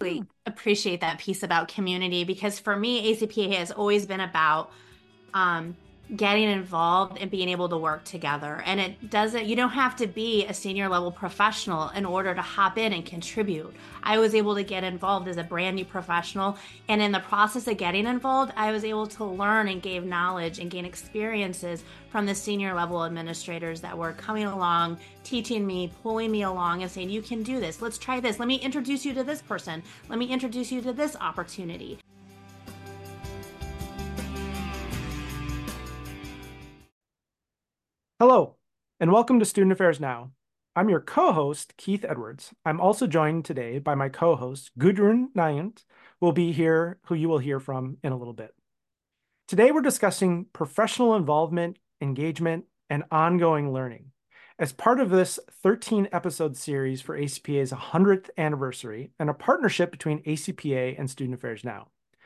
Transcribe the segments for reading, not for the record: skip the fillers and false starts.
really appreciate that piece about community because for me, ACPA has always been about um, getting involved and being able to work together. And you don't have to be a senior level professional in order to hop in and contribute. I was able to get involved as a brand new professional. And in the process of getting involved, I was able to learn and gain knowledge and gain experiences from the senior level administrators that were coming along, teaching me, pulling me along and saying, you can do this. Let's try this. Let me introduce you to this person. Let me introduce you to this opportunity. Hello, and welcome to Student Affairs Now. I'm your co-host, Keith Edwards. I'm also joined today by my co-host, Gudrun Nyant, who you will hear from in a little bit. Today, we're discussing professional involvement, engagement, and ongoing learning. As part of this 13-episode series for ACPA's 100th anniversary and a partnership between ACPA and Student Affairs Now.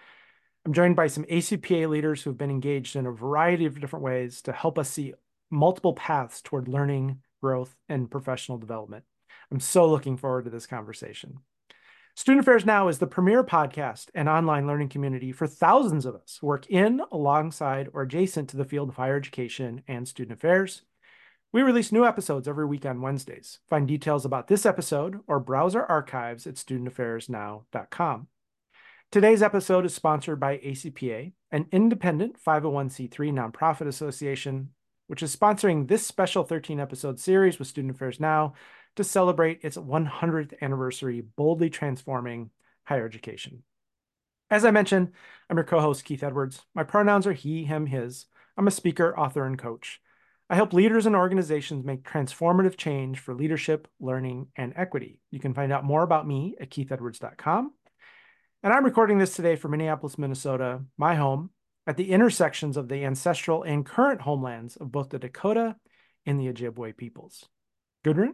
I'm joined by some ACPA leaders who have been engaged in a variety of different ways to help us see multiple paths toward learning, growth, and professional development. I'm so looking forward to this conversation. Student Affairs Now is the premier podcast and online learning community for thousands of us who work in, alongside, or adjacent to the field of higher education and student affairs. We release new episodes every week on Wednesdays. Find details about this episode or browse our archives at studentaffairsnow.com. Today's episode is sponsored by ACPA, an independent 501c3 nonprofit association, which is sponsoring this special 13-episode series with Student Affairs Now to celebrate its 100th anniversary, boldly transforming higher education. As I mentioned, I'm your co-host, Keith Edwards. My pronouns are he, him, his. I'm a speaker, author, and coach. I help leaders and organizations make transformative change for leadership, learning, and equity. You can find out more about me at keithedwards.com. And I'm recording this today from Minneapolis, Minnesota, my home, at the intersections of the ancestral and current homelands of both the Dakota and the Ojibwe peoples. Gudrun?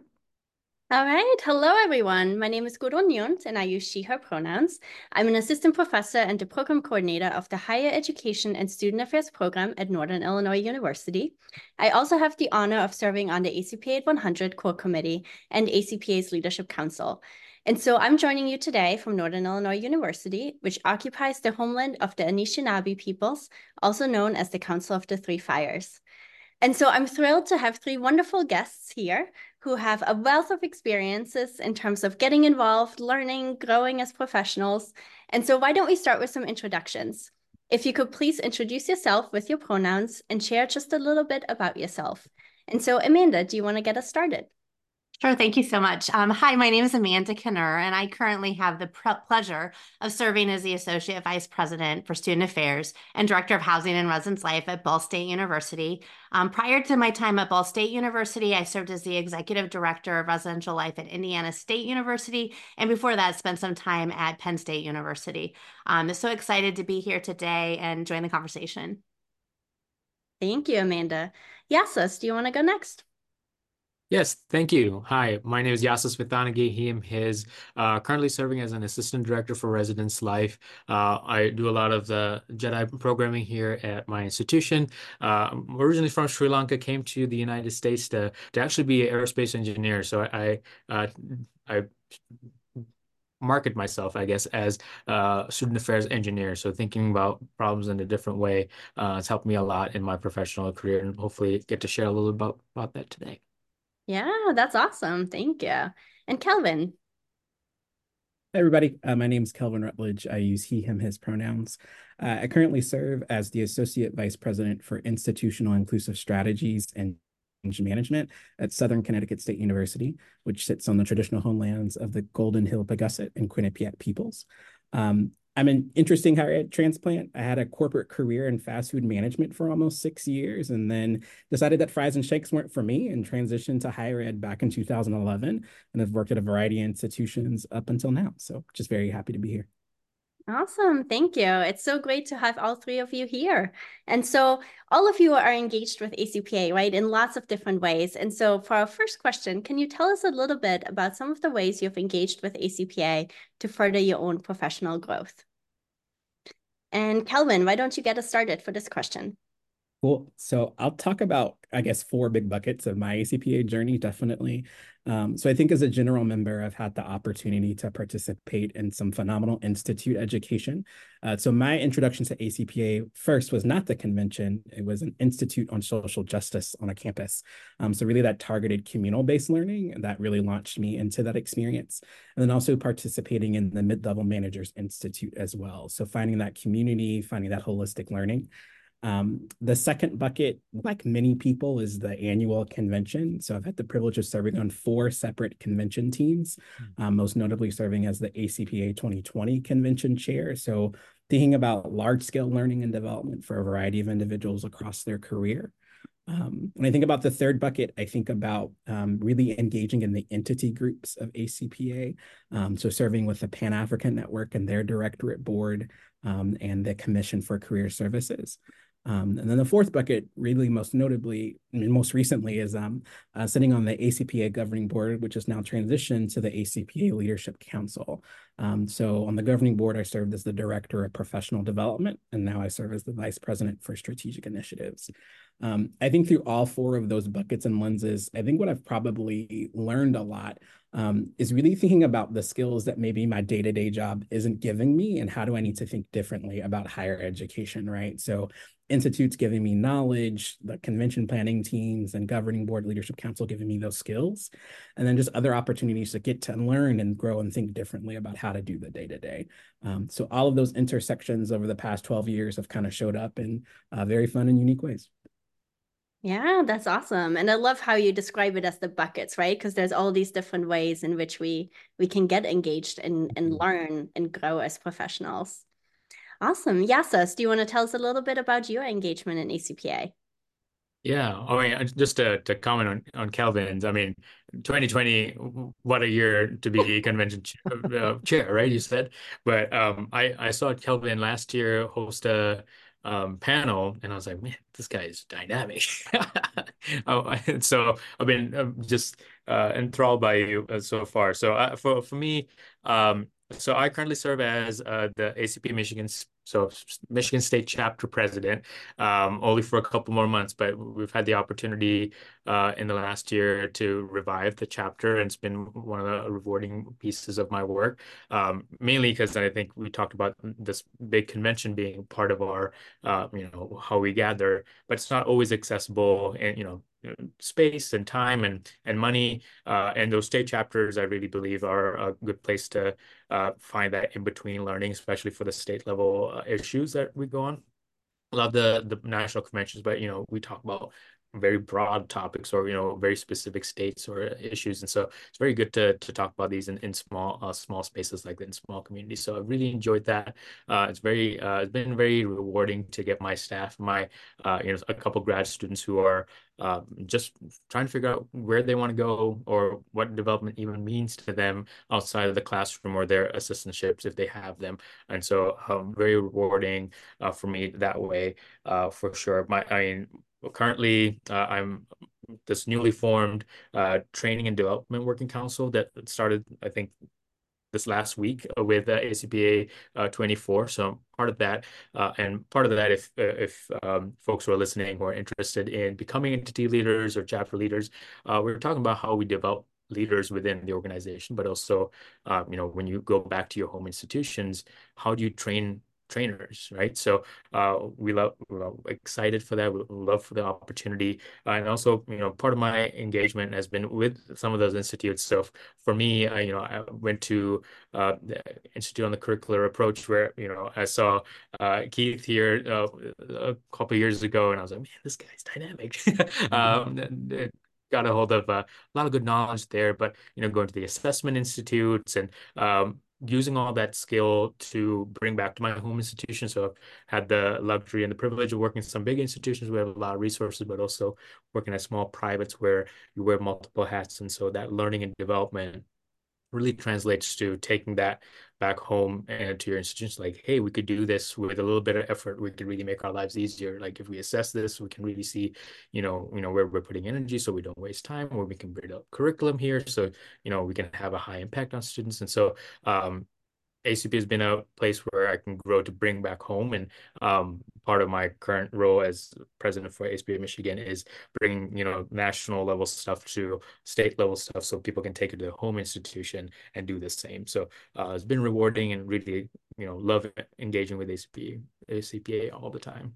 All right. Hello, everyone. My name is Gudrun Nyunt, and I use she, her pronouns. I'm an assistant professor and the program coordinator of the Higher Education and Student Affairs program at Northern Illinois University. I also have the honor of serving on the ACPA 100 Core Committee and ACPA's Leadership Council. And so I'm joining you today from Northern Illinois University, which occupies the homeland of the Anishinaabe peoples, also known as the Council of the Three Fires. And so I'm thrilled to have three wonderful guests here who have a wealth of experiences in terms of getting involved, learning, growing as professionals. And so why don't we start with some introductions? If you could please introduce yourself with your pronouns and share just a little bit about yourself. And so Amanda, do you want to get us started? Sure, thank you so much. Hi, my name is Amanda Knurr, and I currently have the pleasure of serving as the Associate Vice President for Student Affairs and Director of Housing and Residence Life at Ball State University. Prior to my time at Ball State University, I served as the Executive Director of Residential Life at Indiana State University, and before that, spent some time at Penn State University. I'm so excited to be here today and join the conversation. Thank you, Amanda. Yasus, do you want to go next? Yes, thank you. Hi, my name is Yasas Vithanagi, he, him, his, currently serving as an assistant director for Residence Life. I do a lot of the Jedi programming here at my institution. Originally from Sri Lanka, came to the United States to actually be an aerospace engineer. So I market myself, I guess, as a student affairs engineer. So thinking about problems in a different way has helped me a lot in my professional career, and hopefully get to share a little about that today. Yeah, that's awesome. Thank you. And Kelvin. Hey everybody, my name is Kelvin Rutledge. I use he, him, his pronouns. I currently serve as the Associate Vice President for Institutional Inclusive Strategies and Change Management at Southern Connecticut State University, which sits on the traditional homelands of the Golden Hill Pagusset and Quinnipiac peoples. I'm an interesting higher ed transplant. I had a corporate career in fast food management for almost 6 years and then decided that fries and shakes weren't for me and transitioned to higher ed back in 2011 and have worked at a variety of institutions up until now. So just very happy to be here. Awesome. Thank you. It's so great to have all three of you here. And so all of you are engaged with ACPA, right, in lots of different ways. And so for our first question, can you tell us a little bit about some of the ways you've engaged with ACPA to further your own professional growth? And Kelvin, why don't you get us started for this question? Cool. So I'll talk about, I guess, four big buckets of my ACPA journey, definitely. So I think as a general member, I've had the opportunity to participate in some phenomenal institute education. So my introduction to ACPA first was not the convention. It was an institute on social justice on a campus. So really that targeted communal-based learning that really launched me into that experience. And then also participating in the Mid-Level Managers Institute as well. So finding that community, finding that holistic learning. The second bucket, like many people, is the annual convention. So I've had the privilege of serving on four separate convention teams, most notably serving as the ACPA 2020 convention chair. So thinking about large-scale learning and development for a variety of individuals across their career. When I think about the third bucket, I think about really engaging in the entity groups of ACPA. So serving with the Pan-African Network and their directorate board and the Commission for Career Services. And then the fourth bucket, really most notably, most recently, is sitting on the ACPA governing board, which is now transitioned to the ACPA Leadership Council. So on the governing board, I served as the director of professional development, and now I serve as the vice president for strategic initiatives. I think through all four of those buckets and lenses, I think what I've probably learned a lot is really thinking about the skills that maybe my day-to-day job isn't giving me, and how do I need to think differently about higher education, right? So institutes giving me knowledge, the convention planning teams and governing board leadership council giving me those skills, and then just other opportunities to get to learn and grow and think differently about how to do the day-to-day. So all of those intersections over the past 12 years have kind of showed up in very fun and unique ways. Yeah, that's awesome. And I love how you describe it as the buckets, right? Because there's all these different ways in which we can get engaged and learn and grow as professionals. Awesome. Yasas, do you want to tell us a little bit about your engagement in ACPA? Yeah, I mean, just to comment on Kelvin's, I mean, 2020, what a year to be convention chair, right? You said, but I saw Kelvin last year host a panel, and I was like, man, this guy is dynamic. And so I've been just enthralled by you so far. So for me, so I currently serve as the ACP Michigan State chapter president, only for a couple more months, but we've had the opportunity in the last year to revive the chapter, and it's been one of the rewarding pieces of my work. Mainly because I think we talked about this big convention being part of our, how we gather, but it's not always accessible, and space and time and money, and those state chapters I really believe are a good place to find that in between learning, especially for the state level issues that we go on. Love the national conventions, but we talk about very broad topics, or very specific states or issues, and so it's very good to talk about these in small spaces like that, in small communities. So I really enjoyed that. It's been very rewarding to get my staff, a couple grad students who are just trying to figure out where they want to go, or what development even means to them outside of the classroom, or their assistantships if they have them. And so very rewarding for me that way, for sure. Currently, I'm this newly formed training and development working council that started, I think, this last week with ACPA 24. So part of that, and part of that, if folks who are listening who are interested in becoming entity leaders or chapter leaders, we're talking about how we develop leaders within the organization, but also, when you go back to your home institutions, how do you train trainers, right? So we're excited for that. We love for the opportunity, and also part of my engagement has been with some of those institutes. So for me, I went to the Institute on the Curricular Approach, where I saw Keith here a couple of years ago, and I was like, man, this guy's dynamic. Got a hold of a lot of good knowledge there, but going to the assessment institutes and using all that skill to bring back to my home institution. So I've had the luxury and the privilege of working in some big institutions where we have a lot of resources, but also working at small privates where you wear multiple hats. And so that learning and development really translates to taking that back home and to your institutions, like, hey, we could do this with a little bit of effort. We could really make our lives easier. Like if we assess this, we can really see, where we're putting energy so we don't waste time, or we can build up curriculum here so, we can have a high impact on students. And so ACP has been a place where I can grow to bring back home. And part of my current role as president for ACPA Michigan is bringing, national level stuff to state level stuff so people can take it to their home institution and do the same. So it's been rewarding and really, love engaging with ACPA all the time.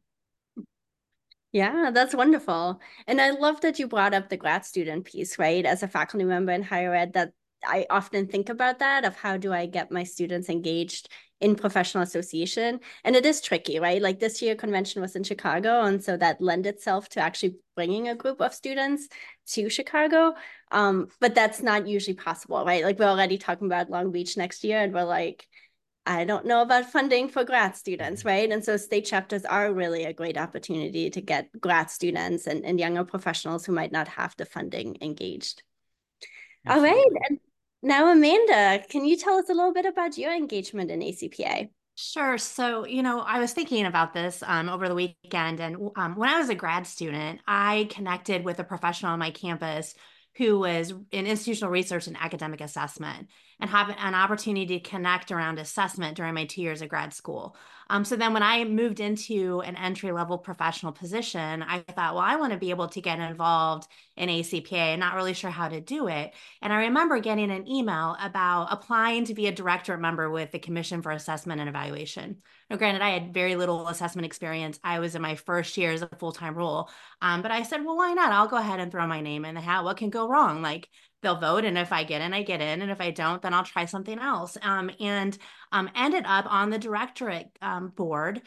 Yeah, that's wonderful. And I love that you brought up the grad student piece, right? As a faculty member in higher ed, that I often think about that of how do I get my students engaged in professional association? And it is tricky, right? Like this year convention was in Chicago, and so that lend itself to actually bringing a group of students to Chicago. But that's not usually possible, right? Like we're already talking about Long Beach next year, and we're like, I don't know about funding for grad students, right? And so state chapters are really a great opportunity to get grad students and younger professionals who might not have the funding engaged. Absolutely. All right. And now, Amanda, can you tell us a little bit about your engagement in ACPA? Sure. So, I was thinking about this over the weekend, and when I was a grad student, I connected with a professional on my campus who was in institutional research and academic assessment, and have an opportunity to connect around assessment during my 2 years of grad school. So then when I moved into an entry-level professional position, I thought, well, I want to be able to get involved in ACPA and not really sure how to do it. And I remember getting an email about applying to be a directorate member with the Commission for Assessment and Evaluation. Now, granted, I had very little assessment experience. I was in my first year as a full-time role. But I said, well, why not? I'll go ahead and throw my name in the hat. What can go wrong? Like they'll vote. And if I get in, I get in. And if I don't, then I'll try something else. And ended up on the directorate board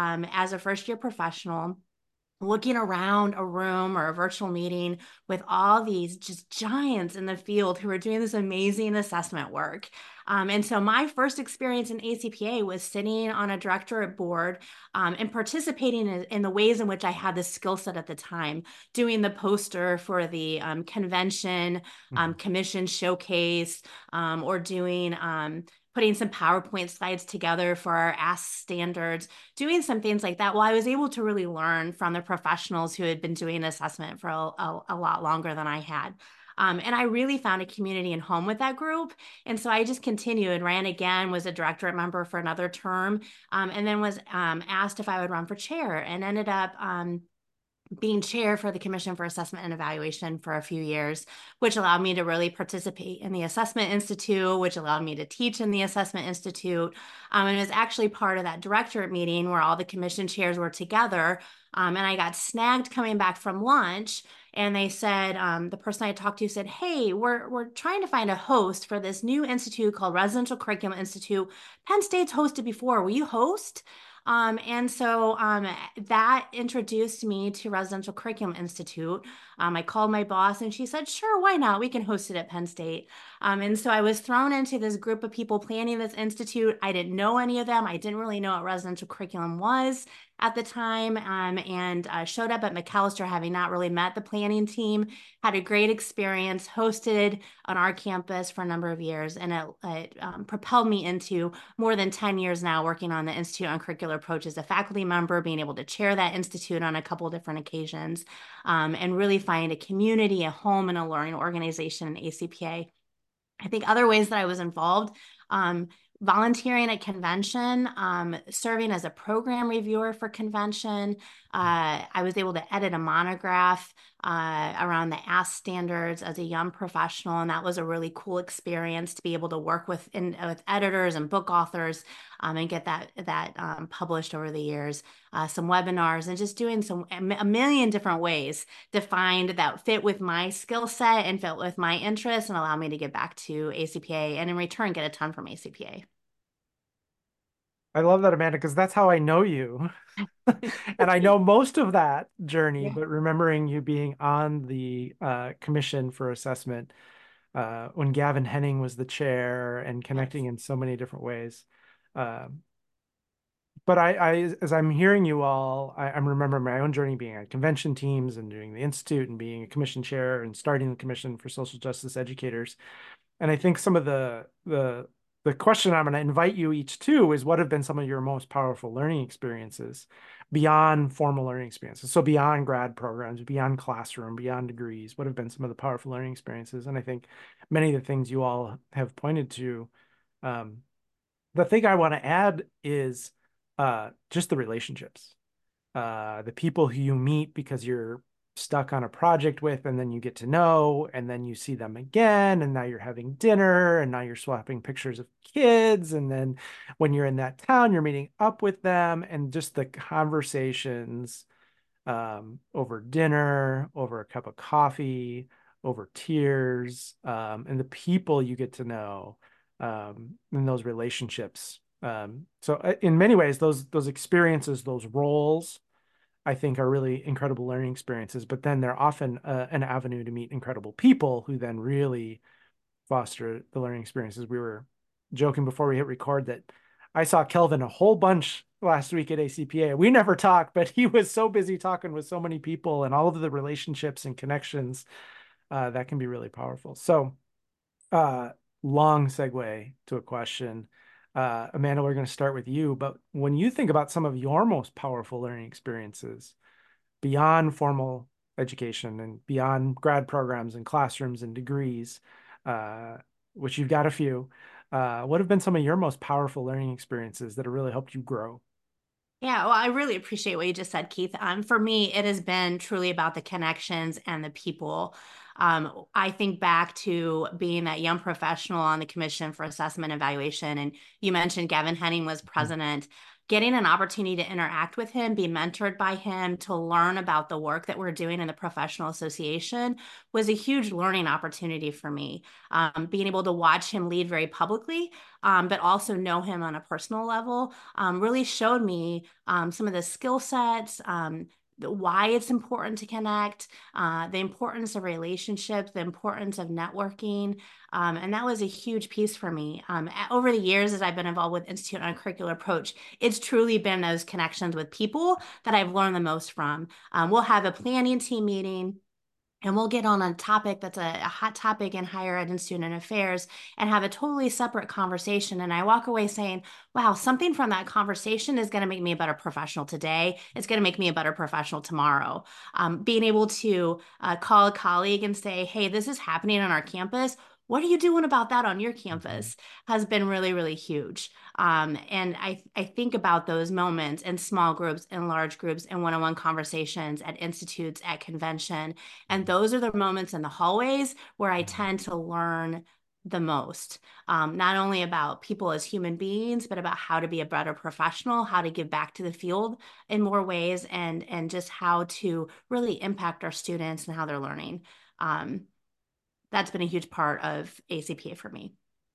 as a first year professional, looking around a room or a virtual meeting with all these just giants in the field who are doing this amazing assessment work. And so my first experience in ACPA was sitting on a directorate board and participating in the ways in which I had the skill set at the time, doing the poster for the convention, commission showcase, or doing putting some PowerPoint slides together for our Ask standards, doing some things like that. Well, I was able to really learn from the professionals who had been doing assessment for a lot longer than I had. And I really found a community and home with that group. And so I just continued, ran again, was a directorate member for another term, and then was asked if I would run for chair, and ended up being chair for the Commission for Assessment and Evaluation for a few years, which allowed me to really participate in the Assessment Institute, which allowed me to teach in the Assessment Institute. And it was actually part of that directorate meeting where all the commission chairs were together. And I got snagged coming back from lunch. And they said, the person I talked to said, hey, we're trying to find a host for this new institute called Residential Curriculum Institute. Penn State's hosted before. Will you host? And so that introduced me to Residential Curriculum Institute. I called my boss and she said, sure, why not? We can host it at Penn State. And so I was thrown into this group of people planning this institute. I didn't know any of them. I didn't really know what residential curriculum was at the time, and showed up at Macalester having not really met the planning team, had a great experience, hosted on our campus for a number of years, and it propelled me into more than 10 years now working on the Institute on Curricular Approach as a faculty member, being able to chair that institute on a couple of different occasions, and really find a community, a home, and a learning organization in ACPA. I think other ways that I was involved, volunteering at convention, serving as a program reviewer for convention. I was able to edit a monograph around the Ask standards as a young professional, and that was a really cool experience to be able to work with editors and book authors and get that published over the years. Some webinars, and just doing a million different ways to find that fit with my skill set and fit with my interests and allow me to get back to ACPA, and in return get a ton from ACPA. I love that, Amanda, because that's how I know you. And I know most of that journey, Yeah. but remembering you being on the commission for assessment when Gavin Henning was the chair and connecting in so many different ways. But as I'm hearing you all, I'm remembering my own journey being on convention teams and doing the institute and being a commission chair and starting the Commission for Social Justice Educators. And I think some of the question I'm going to invite you each to is, what have been some of your most powerful learning experiences beyond formal learning experiences? So beyond grad programs, beyond classroom, beyond degrees, what have been some of the powerful learning experiences? And I think many of the things you all have pointed to, the thing I want to add is just the relationships, the people who you meet because you're stuck on a project with, and then you get to know, and then you see them again, and now you're having dinner, and now you're swapping pictures of kids, and then when you're in that town, you're meeting up with them, and just the conversations over dinner, over a cup of coffee, over tears, and the people you get to know, in those relationships. So in many ways, those experiences, those roles, I think are really incredible learning experiences, but then they're often an avenue to meet incredible people who then really foster the learning experiences. We were joking before we hit record that I saw Kelvin a whole bunch last week at ACPA. We never talked, but he was so busy talking with so many people and all of the relationships and connections that can be really powerful. So, long segue to a question. Amanda, we're going to start with you, but when you think about some of your most powerful learning experiences beyond formal education and beyond grad programs and classrooms and degrees, uh, which you've got a few, what have been some of your most powerful learning experiences that have really helped you grow? Yeah, well, I really appreciate what you just said, Keith. For me, it has been truly about the connections and the people. I think back to being that young professional on the Commission for Assessment and Evaluation, and you mentioned Gavin Henning was president. Getting an opportunity to interact with him, be mentored by him, to learn about the work that we're doing in the professional association was a huge learning opportunity for me. Being able to watch him lead very publicly, but also know him on a personal level, really showed me some of the skill sets, why it's important to connect, the importance of relationships, the importance of networking. And that was a huge piece for me. Over the years, as I've been involved with Institute on a Curricular Approach, it's truly been those connections with people that I've learned the most from. We'll have a planning team meeting, and we'll get on a topic that's a hot topic in higher ed and student affairs and have a totally separate conversation. And I walk away saying, wow, something from that conversation is going to make me a better professional today. It's going to make me a better professional tomorrow. Being able to call a colleague and say, hey, this is happening on our campus. What are you doing about that on your campus has been really, really huge. And I think about those moments in small groups, in large groups, in one-on-one conversations at institutes, at convention. And those are the moments in the hallways where I tend to learn the most, not only about people as human beings, but about how to be a better professional, how to give back to the field in more ways, and just how to really impact our students and how they're learning. That's been a huge part of ACPA for me.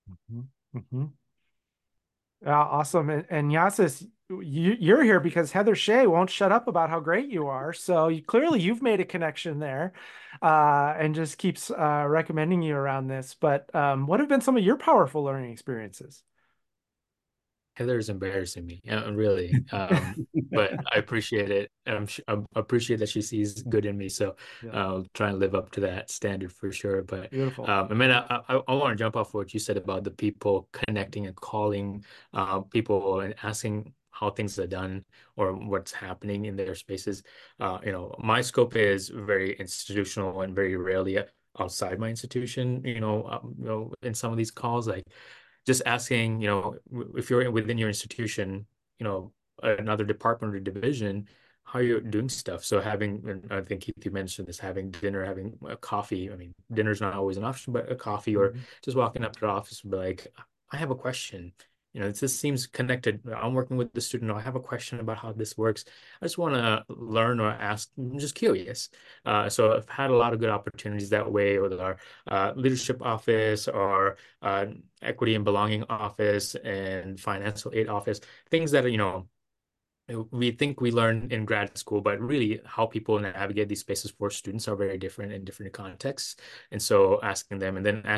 Awesome. And Yasis, you're here because Heather Shea won't shut up about how great you are. So clearly you've made a connection there, and just keeps recommending you around this. But what have been some of your powerful learning experiences? Heather's embarrassing me, really. But I appreciate it. I appreciate that she sees good in me, so I'll try and live up to that standard for sure. But Beautiful. I mean, I want to jump off what you said about the people connecting and calling people and asking how things are done or what's happening in their spaces. My scope is very institutional and very rarely outside my institution. In some of these calls, like just asking, if you're within your institution, another department or division, how you're doing stuff. So and I think Keith, you mentioned this, having dinner, having a coffee. I mean, dinner's not always an option, but a coffee or just walking up to the office and be like, I have a question. This seems connected. I'm working with the student. I have a question about how this works. I just want to learn or ask. I'm just curious. So I've had a lot of good opportunities that way with our leadership office or equity and belonging office and financial aid office, things that, we think we learn in grad school, but really how people navigate these spaces for students are very different in different contexts. And so asking them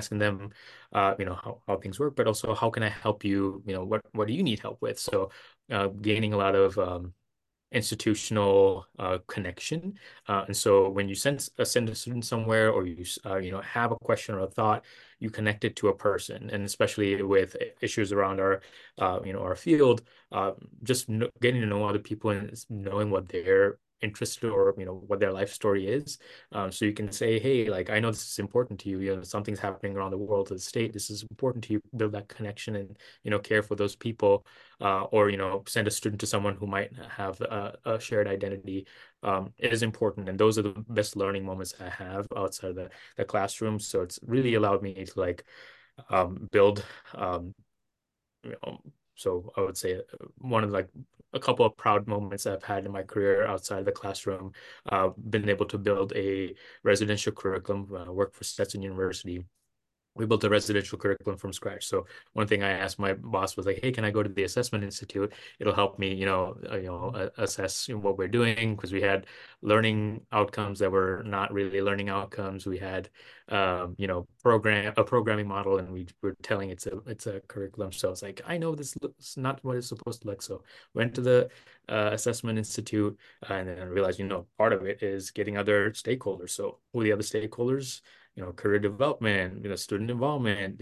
how things work, but also how can I help you? What do you need help with? So gaining a lot of institutional connection. And so when you send a student somewhere, or you have a question or a thought, you connect it to a person. And especially with issues around our field, just getting to know other people and knowing what their interested or what their life story is, so you can say, hey, like, I know this is important to you, something's happening around the world, to the state, this is important to you, build that connection and care for those people, or send a student to someone who might have a shared identity. It is important, and those are the best learning moments I have outside of the classroom. So it's really allowed me to like build so I would say one of like a couple of proud moments I've had in my career outside of the classroom, been able to build a residential curriculum, work for Stetson University. We built a residential curriculum from scratch. So one thing I asked my boss was like, "Hey, can I go to the assessment institute? It'll help me, assess what we're doing," because we had learning outcomes that were not really learning outcomes. We had, a programming model, and we were telling it's a curriculum. So it's like, I know this looks not what it's supposed to look. So went to the assessment institute, and then I realized, part of it is getting other stakeholders. So who are the other stakeholders? Career development, student involvement,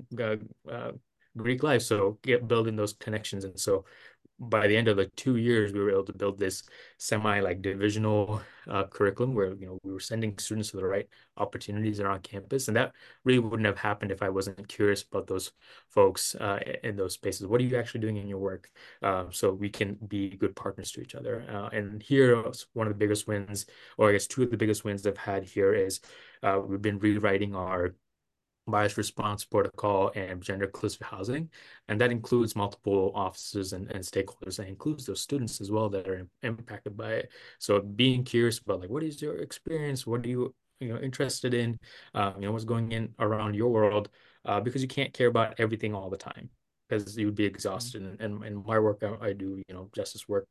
Greek life. So building those connections. And so by the end of the 2 years, we were able to build this semi like divisional curriculum where, we were sending students to the right opportunities around campus. And that really wouldn't have happened if I wasn't curious about those folks in those spaces. What are you actually doing in your work? So we can be good partners to each other. And here, one of the biggest wins, or I guess two of the biggest wins I've had here is we've been rewriting our bias response protocol and gender inclusive housing. And that includes multiple offices and stakeholders. That includes those students as well that are impacted by it. So being curious about like, what is your experience? What are you, interested in? What's going in around your world? Because you can't care about everything all the time because you would be exhausted. And in my work, I do, justice work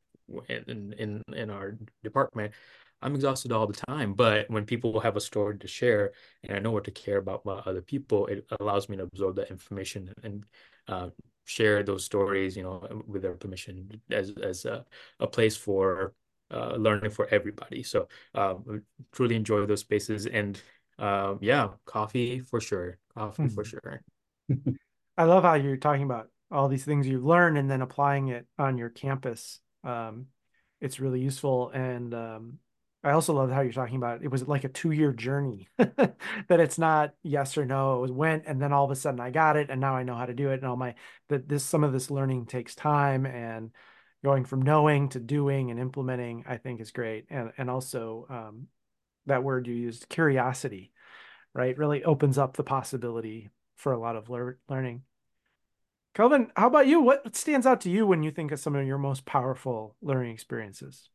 in our department. I'm exhausted all the time, but when people have a story to share and I know what to care about other people, it allows me to absorb that information and share those stories, with their permission as a place for learning for everybody. So truly enjoy those spaces, and yeah, coffee for sure. Coffee for sure. I love how you're talking about all these things you've learned and then applying it on your campus. It's really useful. And I also love how you're talking about it was like a 2-year journey, that it's not yes or no. It was went, and then all of a sudden I got it, and now I know how to do it. And some of this learning takes time, and going from knowing to doing and implementing, I think is great. And also that word you used, curiosity, right? Really opens up the possibility for a lot of learning. Kelvin, how about you? What stands out to you when you think of some of your most powerful learning experiences?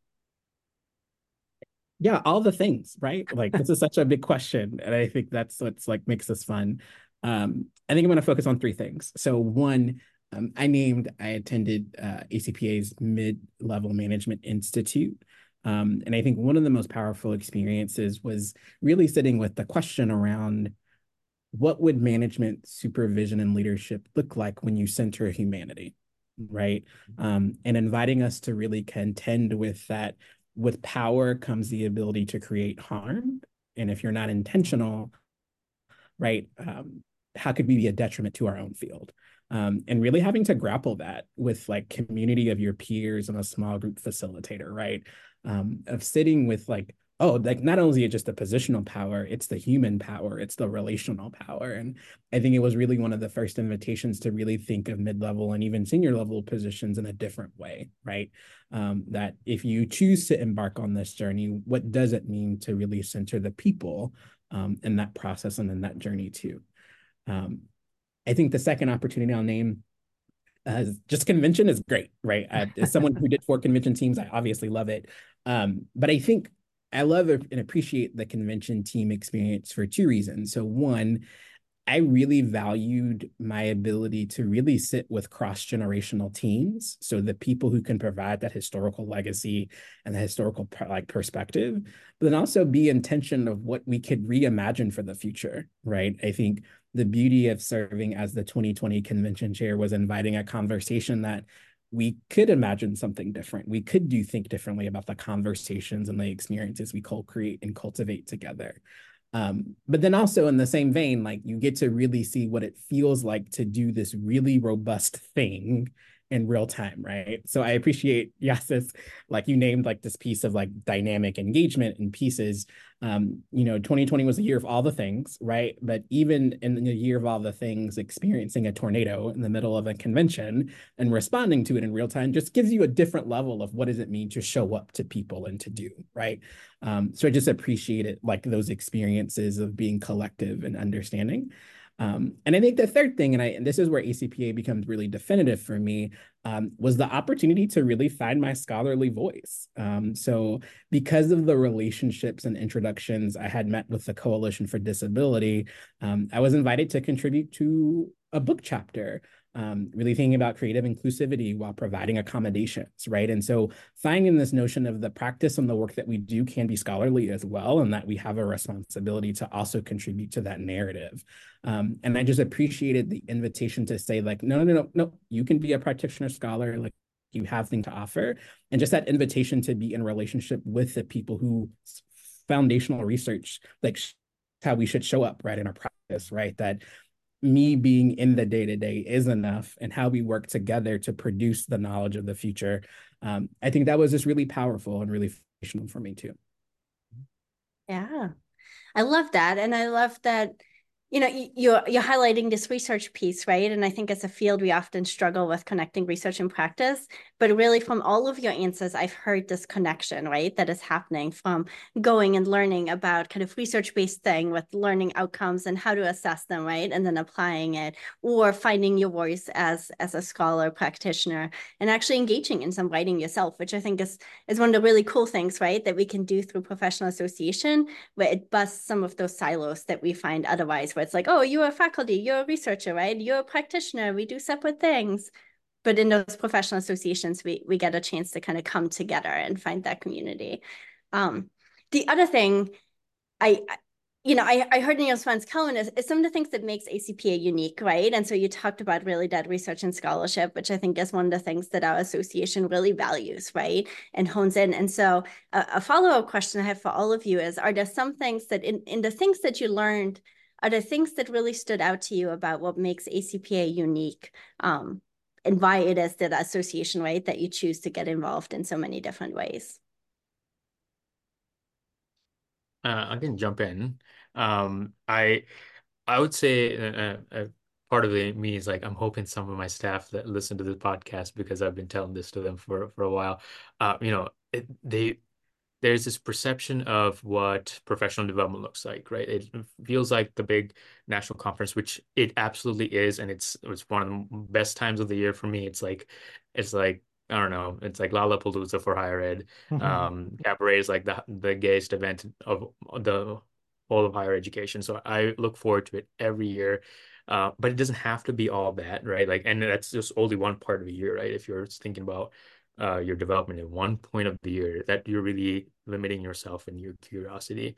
Yeah, all the things, right? Like this is such a big question, and I think that's what's like makes this fun. I think I'm going to focus on three things. So one, I attended ACPA's Mid-Level Management Institute. And I think one of the most powerful experiences was really sitting with the question around what would management, supervision, and leadership look like when you center humanity, right? And inviting us to really contend with that. With power comes the ability to create harm. And if you're not intentional, right, how could we be a detriment to our own field? And really having to grapple that with like community of your peers and a small group facilitator, right? Of sitting with like, oh, like not only is it just the positional power, it's the human power, it's the relational power. And I think it was really one of the first invitations to really think of mid-level and even senior level positions in a different way, right? That if you choose to embark on this journey, what does it mean to really center the people in that process and in that journey too? I think the second opportunity I'll name, just convention is great, right? As someone who did 4 convention teams, I obviously love it. But I think I love and appreciate the convention team experience for 2 reasons. So one, I really valued my ability to really sit with cross-generational teams. So the people who can provide that historical legacy and the historical perspective, but then also be intention of what we could reimagine for the future, right? I think the beauty of serving as the 2020 convention chair was inviting a conversation that we could imagine something different. We could think differently about the conversations and the experiences we co-create and cultivate together. But then also in the same vein, like you get to really see what it feels like to do this really robust thing in real time, right? So I appreciate, Yasis, like you named like this piece of like dynamic engagement and pieces. 2020 was a year of all the things, right? But even in the year of all the things, experiencing a tornado in the middle of a convention and responding to it in real time just gives you a different level of what does it mean to show up to people and to do, right? So I just appreciate it, like those experiences of being collective and understanding. And I think the third thing, and this is where ACPA becomes really definitive for me, was the opportunity to really find my scholarly voice. So because of the relationships and introductions I had met with the Coalition for Disability, I was invited to contribute to a book chapter, really thinking about creative inclusivity while providing accommodations, right? And so finding this notion of the practice and the work that we do can be scholarly as well, and that we have a responsibility to also contribute to that narrative. And I just appreciated the invitation to say like, no, you can be a practitioner scholar, like you have things to offer. And just that invitation to be in relationship with the people who foundational research, like how we should show up, right, in our practice, right? That me being in the day-to-day is enough, and how we work together to produce the knowledge of the future. I think that was just really powerful and really foundational for me too. Yeah, I love that. And I love that, you're highlighting this research piece, right? And I think as a field, we often struggle with connecting research and practice, but really from all of your answers, I've heard this connection, right? That is happening from going and learning about kind of research-based thing with learning outcomes and how to assess them, right? And then applying it, or finding your voice as a scholar practitioner and actually engaging in some writing yourself, which I think is one of the really cool things, right? That we can do through professional association, where it busts some of those silos that we find otherwise, where it's like, oh, you're a faculty, you're a researcher, right? You're a practitioner, we do separate things. But in those professional associations, we get a chance to kind of come together and find that community. The other thing I heard in your response, Kelvin, is some of the things that makes ACPA unique, right? And so you talked about really that research and scholarship, which I think is one of the things that our association really values, right? And hones in. And so a follow-up question I have for all of you is, are there some things that in the things that you learned, are there things that really stood out to you about what makes ACPA unique? And why it is that association, right, that you choose to get involved in so many different ways? I can jump in. I would say part of me is like I'm hoping some of my staff that listen to this podcast, because I've been telling this to them for a while. There's this perception of what professional development looks like, right? It feels like the big national conference, which it absolutely is, and it's one of the best times of the year for me. It's like I don't know, it's like Lollapalooza for higher ed. Cabaret is like the gayest event of the whole of higher education. So I look forward to it every year. But it doesn't have to be all that, right? Like, and that's just only one part of the year, right? If you're thinking about your development at one point of the year, that you're really limiting yourself and your curiosity.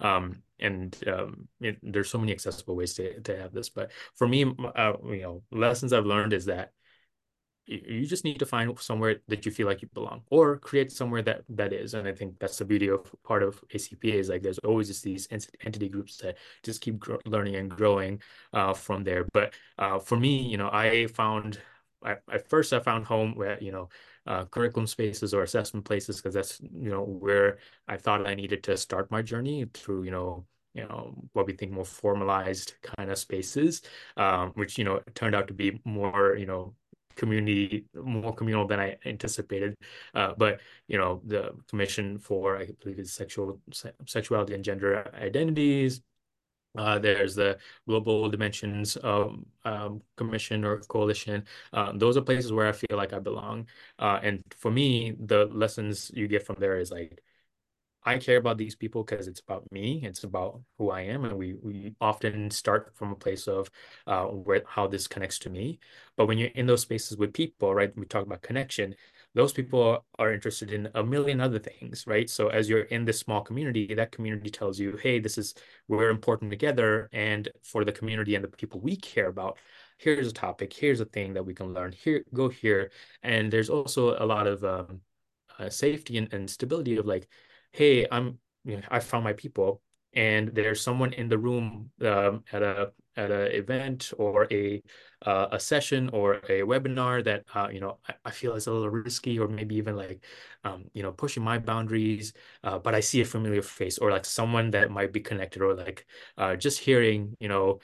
There's so many accessible ways to have this. But for me, lessons I've learned is that you just need to find somewhere that you feel like you belong, or create somewhere that is. And I think that's the beauty of part of ACPA, is like there's always just these entity groups that just keep learning and growing from there. But for me, I found home where, curriculum spaces or assessment places, because that's, where I thought I needed to start my journey through, what we think more formalized kind of spaces, which, turned out to be more, more communal than I anticipated. But, the Commission for, I believe it's Sexuality and Gender Identities. There's the Global Dimensions Commission or Coalition. Those are places where I feel like I belong. And for me, the lessons you get from there is like, I care about these people because it's about me. It's about who I am. And we often start from a place of how this connects to me. But when you're in those spaces with people, right, we talk about connection, those people are interested in a million other things, right? So as you're in this small community, that community tells you, hey, we're important together. And for the community and the people we care about, here's a topic, here's a thing that we can learn here, go here. And there's also a lot of safety and stability of like, hey, I found my people, and there's someone in the room at a event or a a session or a webinar that I feel is a little risky, or maybe even like pushing my boundaries, but I see a familiar face, or like someone that might be connected, or like just hearing,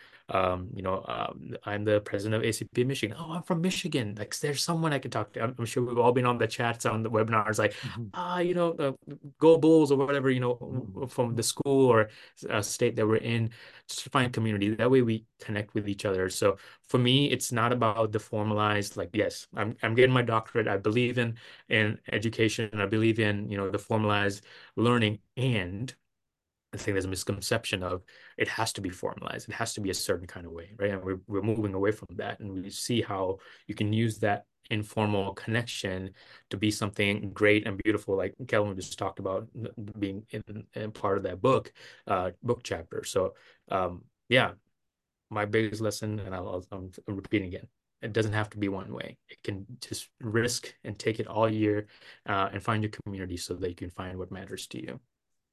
I'm the president of ACP Michigan. Oh, I'm from Michigan. Like, there's someone I can talk to. I'm sure we've all been on the chats, on the webinars, like, go Bulls, or whatever, from the school or state that we're in, just to find community. That way we connect with each other. So for me, it's not about the formalized, like, yes, I'm getting my doctorate. I believe in education. I believe in, the formalized learning. And I think there's a misconception of it has to be formalized. It has to be a certain kind of way, right? And we're moving away from that. And we see how you can use that informal connection to be something great and beautiful, like Kelvin just talked about being in part of that book chapter. So yeah, my biggest lesson, and I'm repeating again, it doesn't have to be one way. It can just risk and take it all year and find your community so that you can find what matters to you.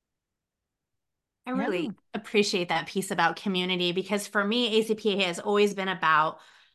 I really appreciate that piece about community, because for me, ACPA has always been about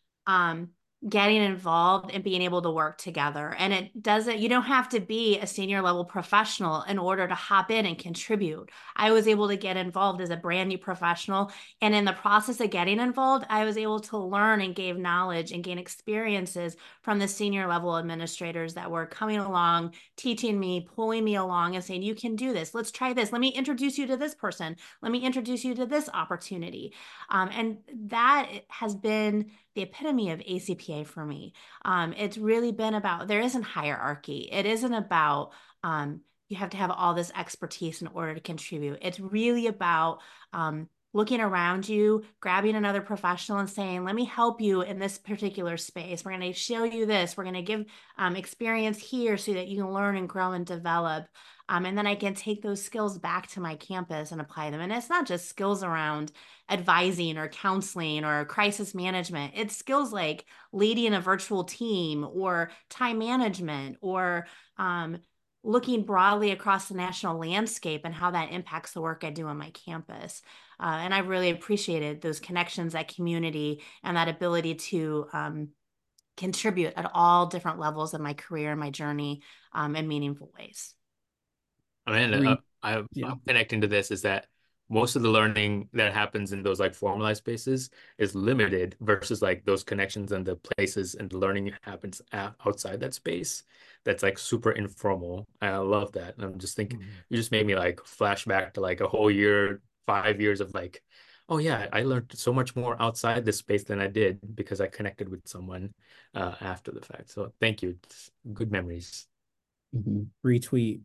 getting involved and being able to work together. And you don't have to be a senior level professional in order to hop in and contribute. I was able to get involved as a brand new professional. And in the process of getting involved, I was able to learn and gain knowledge and gain experiences from the senior level administrators that were coming along, teaching me, pulling me along and saying, you can do this. Let's try this. Let me introduce you to this person. Let me introduce you to this opportunity. And that has been the epitome of ACPA for me. It's really been about, there isn't hierarchy. It isn't about you have to have all this expertise in order to contribute. It's really about looking around you, grabbing another professional and saying, let me help you in this particular space. We're going to show you this. We're going to give experience here so that you can learn and grow and develop. And then I can take those skills back to my campus and apply them. And it's not just skills around advising or counseling or crisis management. It's skills like leading a virtual team or time management or looking broadly across the national landscape and how that impacts the work I do on my campus. And I really appreciated those connections, that community, and that ability to contribute at all different levels of my career and my journey in meaningful ways. I mean, I'm connecting to this is that most of the learning that happens in those like formalized spaces is limited versus like those connections and the places and the learning happens outside that space. That's like super informal. I love that. And I'm just thinking, you just made me like flashback to like a whole year, 5 years of like, oh yeah, I learned so much more outside this space than I did because I connected with someone after the fact. So thank you. It's good memories. Retweet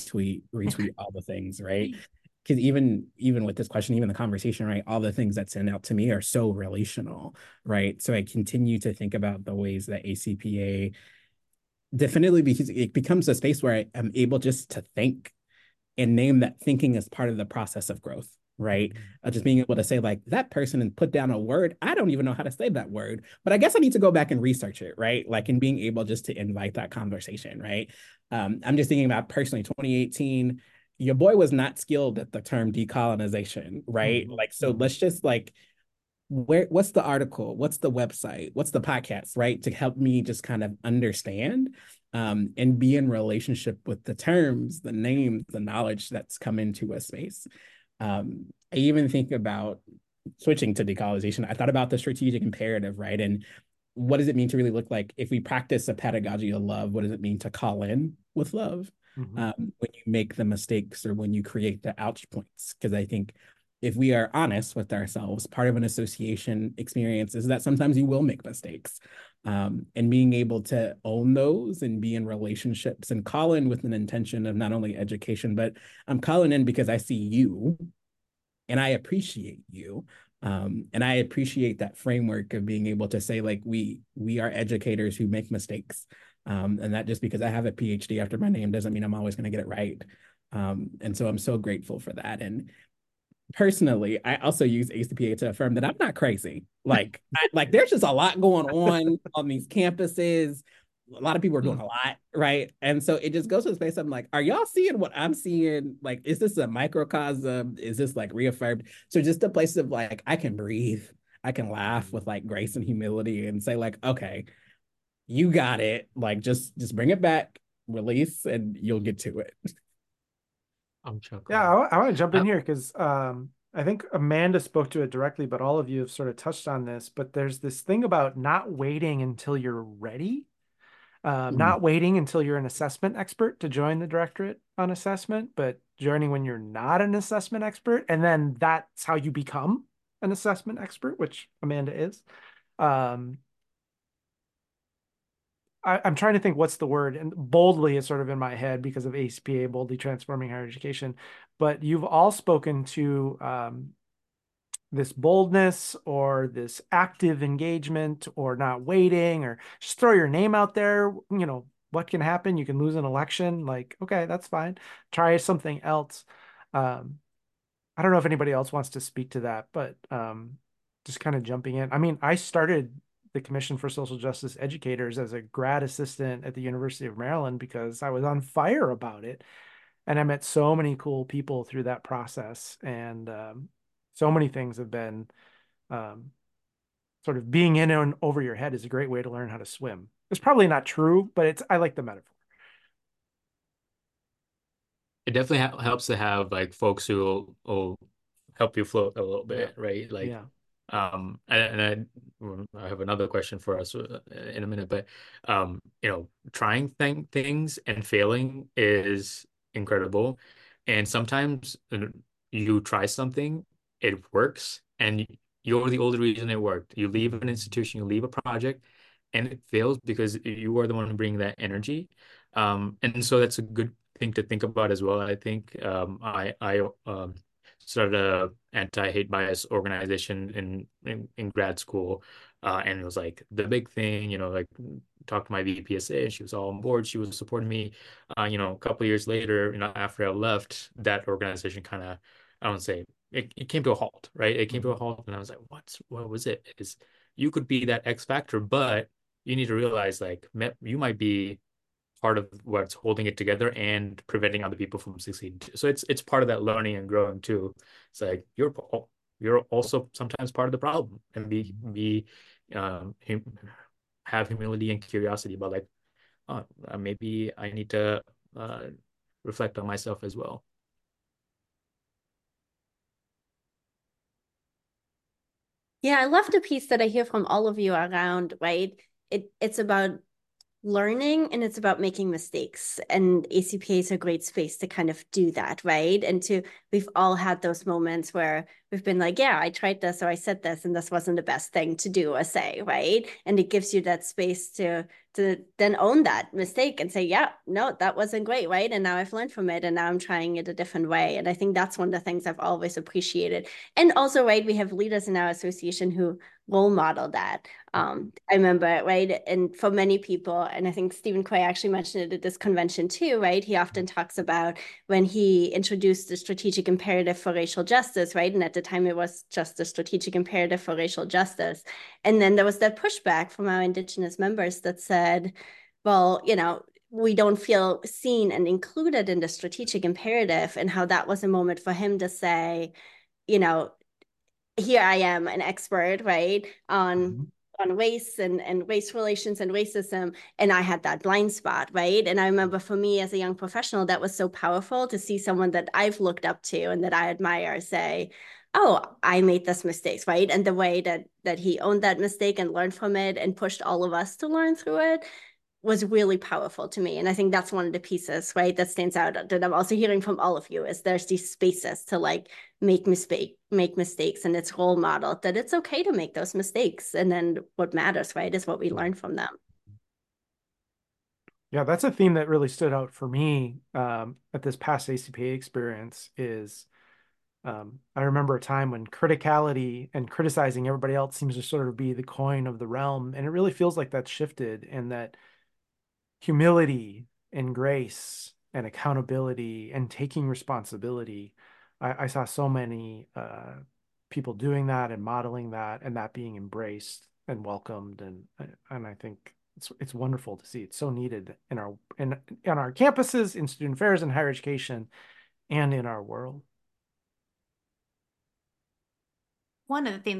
all the things, right? Because even with this question, even the conversation, right, all the things that stand out to me are so relational, right? So I continue to think about the ways that ACPA definitely, because it becomes a space where I am able just to think and name that thinking as part of the process of growth, right? Just being able to say like that person and put down a word. I don't even know how to say that word, but I guess I need to go back and research it, right? Like, and being able just to invite that conversation, right? I'm just thinking about personally 2018, your boy was not skilled at the term decolonization, right? Like, so let's just like, what's the article? What's the website? What's the podcast, right? To help me just kind of understand and be in relationship with the terms, the names, the knowledge that's come into a space. I even think about switching to decolonization. I thought about the strategic imperative, right? And what does it mean to really look like if we practice a pedagogy of love? What does it mean to call in with love when you make the mistakes or when you create the ouch points? Because I think if we are honest with ourselves, part of an association experience is that sometimes you will make mistakes. And being able to own those and be in relationships and call in with an intention of not only education, but I'm calling in because I see you and I appreciate you. And I appreciate that framework of being able to say, like, we are educators who make mistakes. And that just because I have a PhD after my name doesn't mean I'm always going to get it right. And so I'm so grateful for that. And personally, I also use ACPA to affirm that I'm not crazy. Like, there's just a lot going on these campuses. A lot of people are doing a lot, right? And so it just goes to the space. I'm like, are y'all seeing what I'm seeing? Like, is this a microcosm? Is this like reaffirmed? So just a place of like, I can breathe. I can laugh with like grace and humility and say like, okay, you got it. Like just bring it back, release, and you'll get to it. I'm chuckling. Yeah, I want to jump in here because I think Amanda spoke to it directly, but all of you have sort of touched on this. But there's this thing about not waiting until you're ready, not waiting until you're an assessment expert to join the directorate on assessment, but joining when you're not an assessment expert. And then that's how you become an assessment expert, which Amanda is. I'm trying to think what's the word, and boldly is sort of in my head because of ACPA, boldly transforming higher education. But you've all spoken to this boldness or this active engagement or not waiting or just throw your name out there. You know, what can happen? You can lose an election. Like, okay, that's fine. Try something else. I don't know if anybody else wants to speak to that, but just kind of jumping in. I mean, I started the Commission for Social Justice Educators as a grad assistant at the University of Maryland because I was on fire about it. And I met so many cool people through that process. And so many things have been sort of being in and over your head is a great way to learn how to swim. It's probably not true, but I like the metaphor. It definitely helps to have like folks who will help you float a little bit, right? Like, Yeah. I have another question for us in a minute, but trying things and failing is incredible. And sometimes you try something, it works, and you're the only reason it worked. You leave an institution, you leave a project, and it fails because you are the one bringing that energy. And so that's a good thing to think about as well. I think I started a anti-hate bias organization in grad school, and it was like the big thing, like talked to my VPSA and she was all on board. She was supporting me. A couple of years later, after I left, that organization kind of, I don't say it came to a halt, right? It came to a halt, and I was like, what was it? Is you could be that X factor, but you need to realize like you might be part of what's holding it together and preventing other people from succeeding. So it's part of that learning and growing too. It's like you're also sometimes part of the problem, and have humility and curiosity about like, oh, maybe I need to reflect on myself as well. Yeah, I love the piece that I hear from all of you around, right? It's about learning and it's about making mistakes. And ACPA is a great space to kind of do that, right? We've all had those moments where we've been like, yeah, I tried this or I said this and this wasn't the best thing to do or say, right? And it gives you that space to then own that mistake and say, yeah, no, that wasn't great, right? And now I've learned from it and now I'm trying it a different way. And I think that's one of the things I've always appreciated. And also, right, we have leaders in our association who role model that. I remember, right, and for many people, and I think Stephen Quay actually mentioned it at this convention too, right? He often talks about when he introduced the strategic imperative for racial justice, right? And at the time it was just the strategic imperative for racial justice. And then there was that pushback from our Indigenous members that said, well, we don't feel seen and included in the strategic imperative, and how that was a moment for him to say, here I am, an expert, right, on race and race relations and racism, and I had that blind spot, right? And I remember for me as a young professional, that was so powerful to see someone that I've looked up to and that I admire say, oh, I made this mistakes, right? And the way that he owned that mistake and learned from it and pushed all of us to learn through it was really powerful to me. And I think that's one of the pieces, right, that stands out that I'm also hearing from all of you is there's these spaces to like make mistakes, and it's role modeled that it's okay to make those mistakes. And then what matters, right, is what we learn from them. Yeah, that's a theme that really stood out for me at this past ACPA experience is I remember a time when criticality and criticizing everybody else seems to sort of be the coin of the realm. And it really feels like that's shifted, and that humility and grace and accountability and taking responsibility. I saw so many people doing that and modeling that, and that being embraced and welcomed, and I think it's wonderful to see. It's so needed in our campuses, in student affairs, in higher education, and in our world. One of the things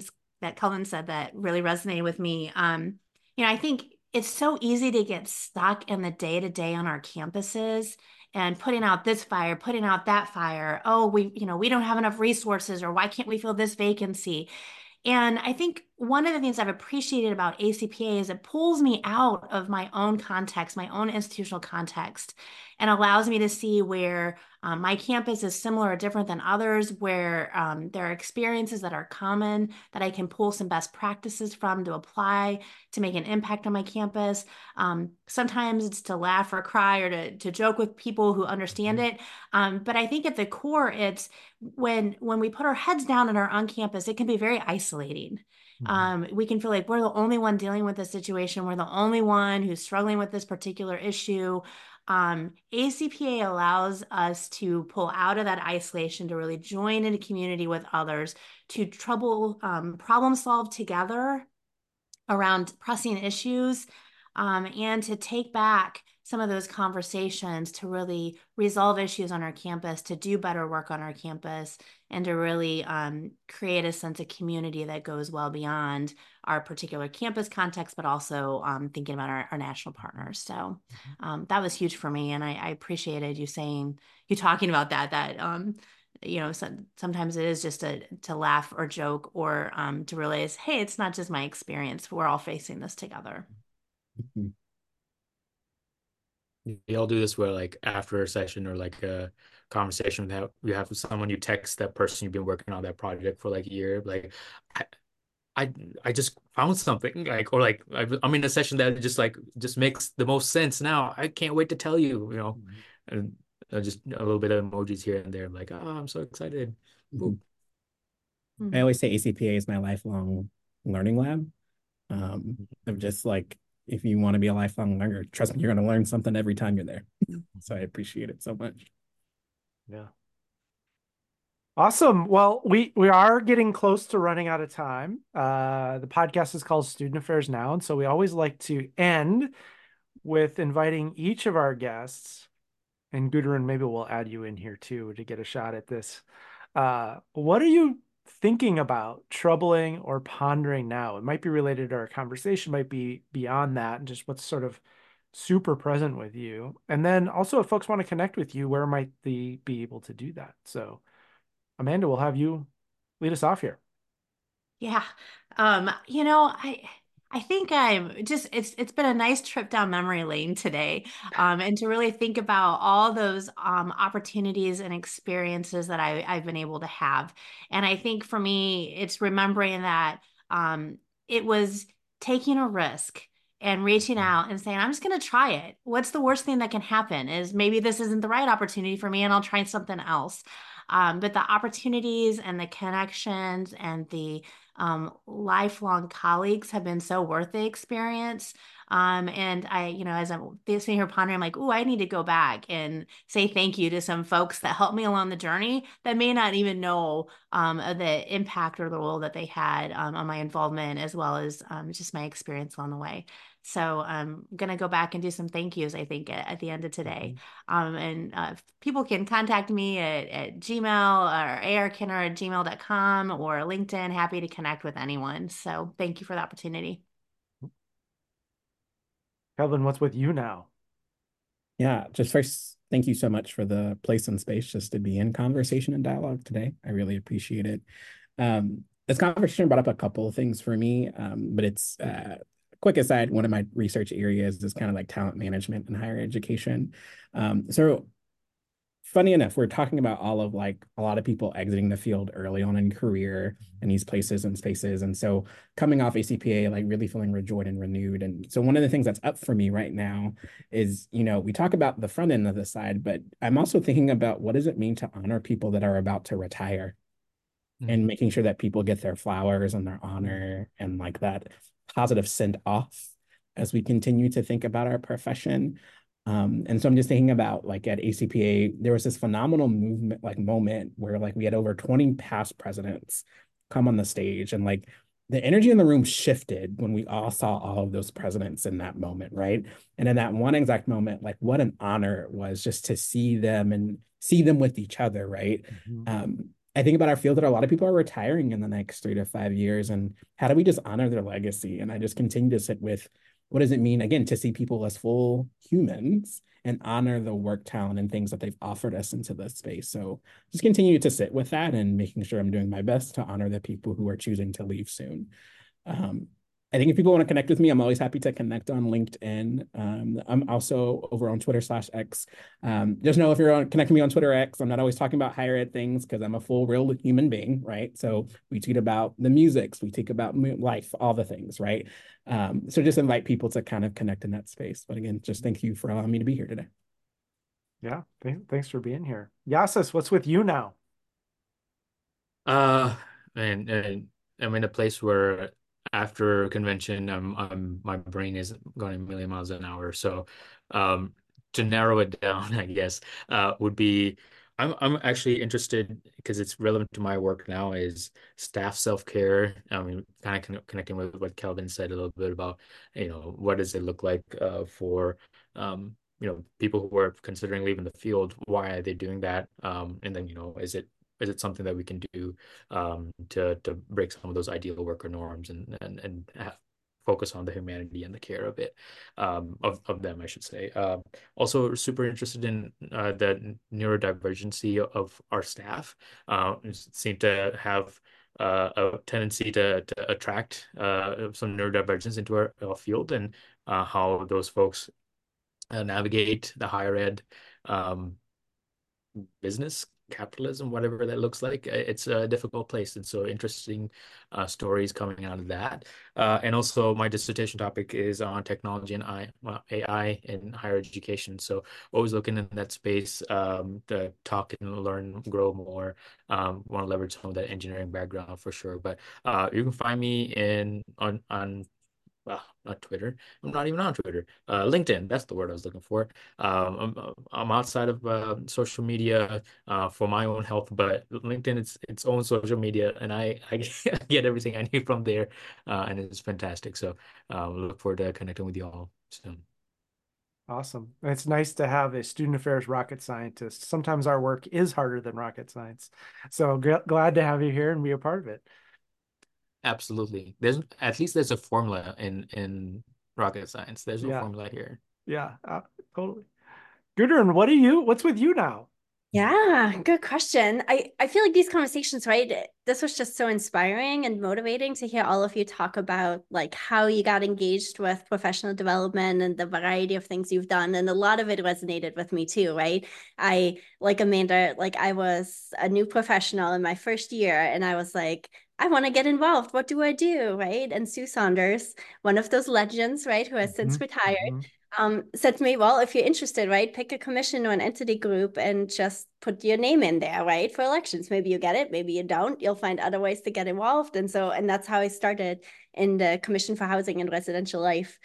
that Cullen said that really resonated with me. I think it's so easy to get stuck in the day-to-day on our campuses and putting out this fire, putting out that fire. Oh, we don't have enough resources, or why can't we fill this vacancy? And I think one of the things I've appreciated about ACPA is it pulls me out of my own context, my own institutional context, and allows me to see where my campus is similar or different than others, where there are experiences that are common that I can pull some best practices from to apply to make an impact on my campus. Sometimes it's to laugh or cry or to joke with people who understand it. But I think at the core, it's when we put our heads down and are on campus, it can be very isolating. We can feel like we're the only one dealing with this situation. We're the only one who's struggling with this particular issue. ACPA allows us to pull out of that isolation, to really join in a community with others, to problem solve together around pressing issues, and to take back some of those conversations to really resolve issues on our campus, to do better work on our campus, and to really create a sense of community that goes well beyond our particular campus context, but also thinking about our national partners. So that was huge for me. And I appreciated you talking about that sometimes it is just to laugh or joke, or to realize, hey, it's not just my experience. We're all facing this together. You all do this where, like, after a session or like a conversation that you have with someone, you text that person you've been working on that project for like a year, like, I just found something, like, or like I'm in a session that just makes the most sense now. I can't wait to tell you, and just a little bit of emojis here and there. I'm like, oh, I'm so excited. I always say ACPA is my lifelong learning lab. Of just like, if you want to be a lifelong learner, trust me, you're going to learn something every time you're there. So I appreciate it so much. Yeah. Awesome. Well, we are getting close to running out of time. The podcast is called Student Affairs Now, and so we always like to end with inviting each of our guests, and Gudrun, maybe we'll add you in here too to get a shot at this. What are you thinking about, troubling, or pondering now? It might be related to our conversation, might be beyond that, and just what's sort of super present with you. And then also, if folks want to connect with you, where might they be able to do that? So Amanda, we'll have you lead us off here. Yeah. I think it's been a nice trip down memory lane today. And to really think about all those opportunities and experiences that I've been able to have. And I think for me, it's remembering that it was taking a risk and reaching out and saying, I'm just going to try it. What's the worst thing that can happen is maybe this isn't the right opportunity for me and I'll try something else. But the opportunities and the connections and the lifelong colleagues have been so worth the experience. And as I'm sitting here pondering, I'm like, oh, I need to go back and say thank you to some folks that helped me along the journey that may not even know the impact or the role that they had on my involvement, as well as just my experience along the way. So I'm going to go back and do some thank yous, I think, at the end of today. And people can contact me at Gmail or arkinner@gmail.com or LinkedIn. Happy to connect with anyone. So thank you for the opportunity. Kelvin, what's with you now? Yeah, just first, thank you so much for the place and space just to be in conversation and dialogue today. I really appreciate it. This conversation brought up a couple of things for me, but it's quick aside, one of my research areas is kind of like talent management in higher education. So funny enough, we're talking about all of like a lot of people exiting the field early on in career in these places and spaces. And so coming off ACPA, like really feeling rejoiced and renewed. And so one of the things that's up for me right now is, we talk about the front end of the side, but I'm also thinking about what does it mean to honor people that are about to retire and making sure that people get their flowers and their honor and like that positive send off as we continue to think about our profession. And so I'm just thinking about like at ACPA, there was this phenomenal movement, like moment where like we had over 20 past presidents come on the stage, and like the energy in the room shifted when we all saw all of those presidents in that moment, right? And in that one exact moment, like what an honor it was just to see them and see them with each other, right? I think about our field that a lot of people are retiring in the next 3 to 5 years, and how do we just honor their legacy? And I just continue to sit with what does it mean, again, to see people as full humans and honor the work, talent, and things that they've offered us into this space. So just continue to sit with that and making sure I'm doing my best to honor the people who are choosing to leave soon. I think if people want to connect with me, I'm always happy to connect on LinkedIn. I'm also over on Twitter/X. Just know if you're connecting me on Twitter X, I'm not always talking about higher ed things because I'm a full real human being, right? So we tweet about the musics, we tweet about life, all the things, right? So just invite people to kind of connect in that space. But again, just thank you for allowing me to be here today. Yeah, thanks for being here. Yasis, what's with you now? And I'm in a place where after convention, my brain is going a million miles an hour. So, to narrow it down, I guess, would be I'm actually interested because it's relevant to my work now is staff self-care. I mean, kind of connecting with what Kelvin said a little bit about, what does it look like for people who are considering leaving the field, why are they doing that? And then, is it something that we can do to break some of those ideal worker norms and focus on the humanity and the care of it of them, I should say. Also, super interested in the neurodivergency of our staff. Seem to have a tendency to attract some neurodivergence into our field and how those folks navigate the higher ed business capitalism, whatever that looks like. It's a difficult place, and so interesting stories coming out of that. And also, my dissertation topic is on technology and AI in higher education. So always looking in that space to talk and learn, grow more. Want to leverage some of that engineering background for sure. But you can find me on not Twitter. I'm not even on Twitter. LinkedIn, that's the word I was looking for. I'm outside of social media for my own health, but LinkedIn it's its own social media, and I get everything I need from there, and it's fantastic. So look forward to connecting with you all soon. Awesome. It's nice to have a student affairs rocket scientist. Sometimes our work is harder than rocket science. So glad to have you here and be a part of it. Absolutely. There's a formula in rocket science. There's no Yeah. formula here. Yeah, totally. Gudrun, what's with you now? Yeah, good question. I feel like these conversations, right? This was just so inspiring and motivating to hear all of you talk about like how you got engaged with professional development and the variety of things you've done. And a lot of it resonated with me too, right? Like Amanda, like I was a new professional in my first year and I was like, I want to get involved. What do I do? Right. And Sue Saunders, one of those legends, right, who has since retired, said to me, well, if you're interested, right, pick a commission or an entity group and just put your name in there, right, for elections. Maybe you get it, maybe you don't. You'll find other ways to get involved. And that's how I started in the Commission for Housing and Residential Life.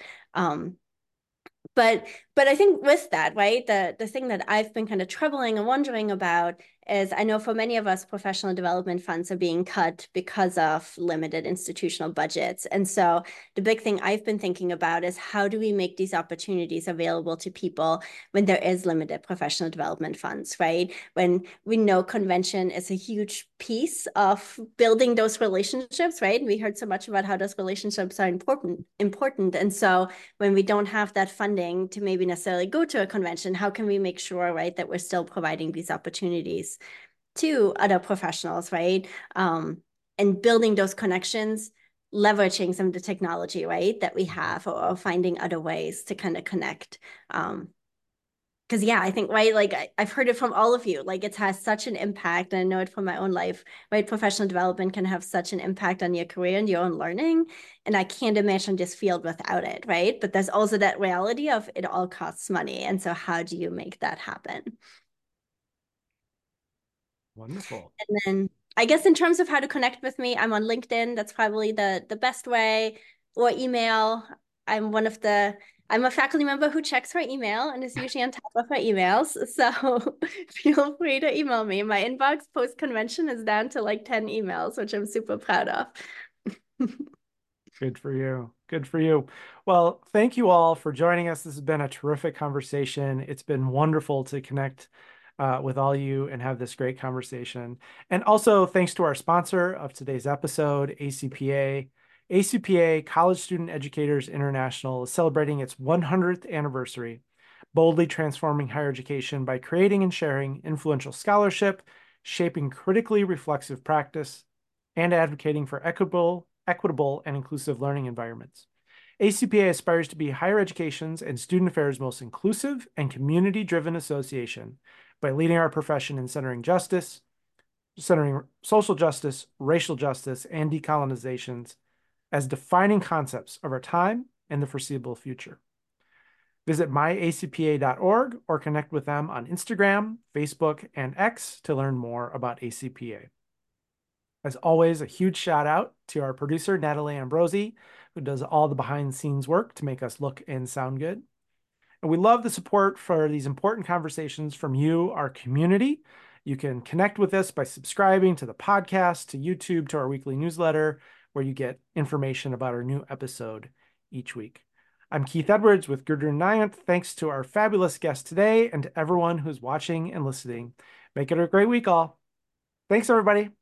But I think with that, right, the thing that I've been kind of troubling and wondering about is I know for many of us, professional development funds are being cut because of limited institutional budgets. And so the big thing I've been thinking about is how do we make these opportunities available to people when there is limited professional development funds, right? When we know convention is a huge piece of building those relationships, right? We heard so much about how those relationships are important. And so when we don't have that funding to maybe necessarily go to a convention, how can we make sure, right, that we're still providing these opportunities to other professionals, right? And building those connections, leveraging some of the technology, right, that we have, or finding other ways to kind of connect. Because yeah, I think, right, like I've heard it from all of you, like it has such an impact, and I know it from my own life, right? Professional development can have such an impact on your career and your own learning. And I can't imagine this field without it, right? But there's also that reality of it all costs money. And so how do you make that happen? Wonderful. And then I guess in terms of how to connect with me, I'm on LinkedIn. That's probably the best way, or email. I'm a faculty member who checks her email and is usually on top of her emails. So feel free to email me. My inbox post-convention is down to like 10 emails, which I'm super proud of. Good for you. Good for you. Well, thank you all for joining us. This has been a terrific conversation. It's been wonderful to connect with all you and have this great conversation. And also thanks to our sponsor of today's episode, ACPA. ACPA, College Student Educators International, is celebrating its 100th anniversary, boldly transforming higher education by creating and sharing influential scholarship, shaping critically reflexive practice, and advocating for equitable and inclusive learning environments. ACPA aspires to be higher education's and student affairs' most inclusive and community-driven association by leading our profession in centering social justice, racial justice, and decolonizations as defining concepts of our time and the foreseeable future. Visit myacpa.org or connect with them on Instagram, Facebook, and X to learn more about ACPA. As always, a huge shout out to our producer, Natalie Ambrosi, who does all the behind the scenes work to make us look and sound good. And we love the support for these important conversations from you, our community. You can connect with us by subscribing to the podcast, to YouTube, to our weekly newsletter, where you get information about our new episode each week. I'm Keith Edwards with Gudrun Nayant. Thanks to our fabulous guest today and to everyone who's watching and listening. Make it a great week, all. Thanks, everybody.